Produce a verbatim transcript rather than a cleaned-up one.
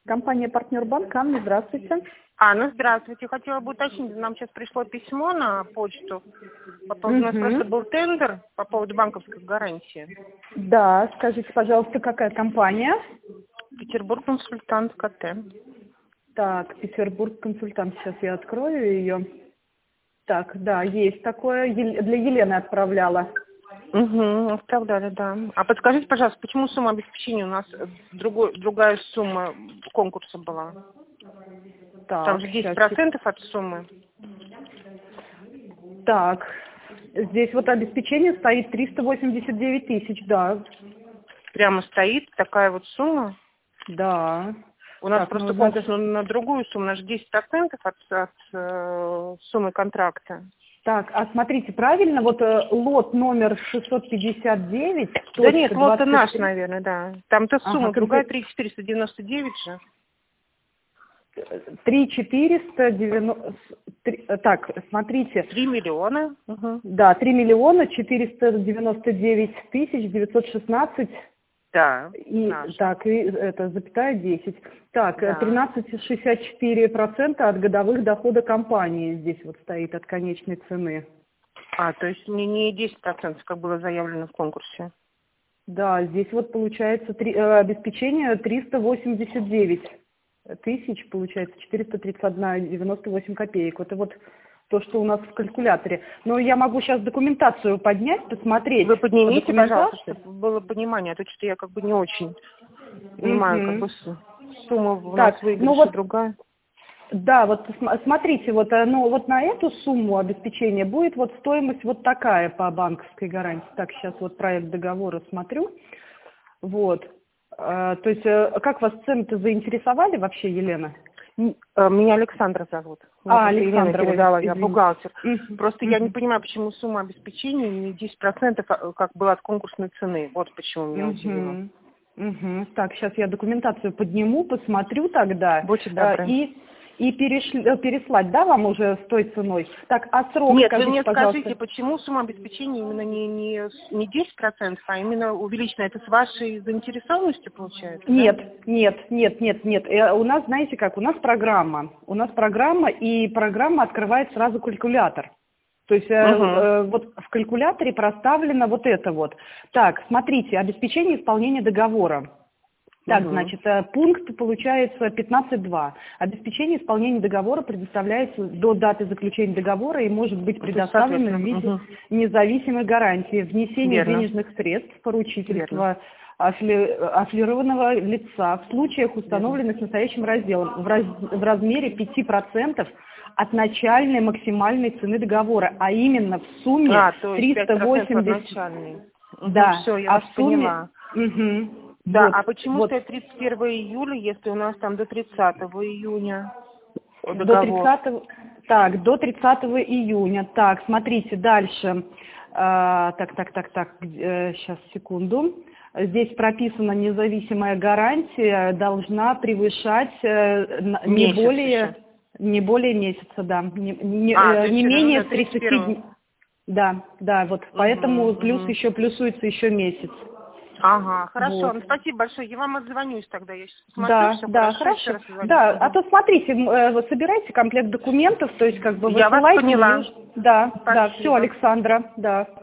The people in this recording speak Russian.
Компания «Партнер Банк». Анна, здравствуйте. Анна, здравствуйте. Хотела бы уточнить, нам сейчас пришло письмо на почту. По поводу, у нас просто был тендер по поводу банковской гарантии. Да, скажите, пожалуйста, какая компания? Петербург консультант КТ. Так, Петербург консультант. Сейчас я открою ее. Так, да, есть такое. Ел- Для Елены отправляла. Угу, оставляли, да. А подскажите, пожалуйста, почему сумма обеспечения у нас другой, другая сумма конкурса была? Так, Там же десять процентов от суммы. Так, здесь вот обеспечение стоит триста восемьдесят девять тысяч, да. Прямо стоит такая вот сумма. Да. У нас Так, просто ну, конкурс надо... на, на другую сумму, у нас же десять процентов от, от э, суммы контракта. Так, а смотрите, правильно, вот э, лот номер шестьсот пятьдесят девять. Да нет, лот наш, наверное, да. Там-то сумма Ага, другая, конкрет- три тысячи четыреста девяносто девять же. три четыреста девяносто... Так, смотрите. три миллиона. Угу. Да, три миллиона четыреста девяносто девять тысяч девятьсот шестнадцать. Да, И, наш. так, и это запятая десять. Так, Да. тринадцать целых шестьдесят четыре сотых процента от годовых дохода компании здесь вот стоит от конечной цены. А, то есть не, не десять процентов, как было заявлено в конкурсе. Да, здесь вот получается три, э, обеспечение триста восемьдесят девять тысяч, получается четыреста тридцать один целых девяносто восемь копеек. Это вот то, что у нас в калькуляторе. Но я могу сейчас документацию поднять, посмотреть. Вы поднимите, пожалуйста, документацию. чтобы было понимание, а то что-то я как бы не очень понимаю, Мгм. как бы с- сумма у Так, нас выигрыша ну вот, другая. да, вот см- смотрите, вот, э, ну, вот на эту сумму обеспечения будет вот стоимость вот такая по банковской гарантии. Так, сейчас вот проект договора смотрю. Вот. Э, То есть, э, как вас цены-то заинтересовали вообще, Елена? М, э, Меня Александра зовут. Меня А, просто Елена Александра, ой, передала, я извините. бухгалтер. Мгм, Просто я не мгм, понимаю, почему сумма обеспечения не десять процентов, а, как была от конкурсной цены. Вот почему меня удивило. мгм, мгм. Так, сейчас я документацию подниму, посмотрю тогда Будьте э, добры. и, и перешли- э, переслать, да, вам уже с той ценой? Так, а срок, Нет, вы скажите, мне пожалуйста. скажите, почему сумма обеспечения именно не, не, с- не десять процентов, а именно увеличена? Это с вашей заинтересованностью получается, да? Нет, нет, нет, нет, нет. Э, У нас, знаете как, у нас программа. У нас программа, и программа открывает сразу калькулятор. То есть э, Угу. э, вот в калькуляторе проставлено вот это вот. Так, смотрите, обеспечение исполнения договора. Так, Угу. значит, э, пункт получается пятнадцать точка два. Обеспечение исполнения договора предоставляется до даты заключения договора и может быть То есть, предоставлено в соответственно, виде угу. независимой гарантии. Внесение Верно. денежных средств, Верно. поручительства аффили- аффилированного лица в случаях, Верно. установленных настоящим разделом, в, раз- в размере пяти процентов от начальной максимальной цены договора, а именно в сумме А, то есть пять триста процентов от восемьдесят. начальной. Угу, Да, все, я а вас в сумме... поняла. Мгм. Да, Вот, а почему вот. стоит тридцать первого июля, если у нас там до тридцатого июня До договор? тридцатого, так, до тридцатого июня. Так, смотрите, дальше. А, так, так, так, так, сейчас, секунду. Здесь прописана независимая гарантия, должна превышать э, на- не Месяц более, еще. не более месяца, да, не, не, А, то э, есть не это менее нужно тридцати тридцать первого. дней. Да, да, вот, Угу, поэтому плюс угу. еще плюсуется еще месяц. Ага, хорошо. Вот. Ну, спасибо большое. Я вам отзвонюсь тогда. Я сейчас посмотрю, Да, все да, хорошо, еще хорошо. раз звоню. Да, а Угу. то смотрите, м, э, вы собирайте комплект документов, то есть как бы Я вас высылайте мне. поняла. уж- Да, да, все, Спасибо. Александра, да.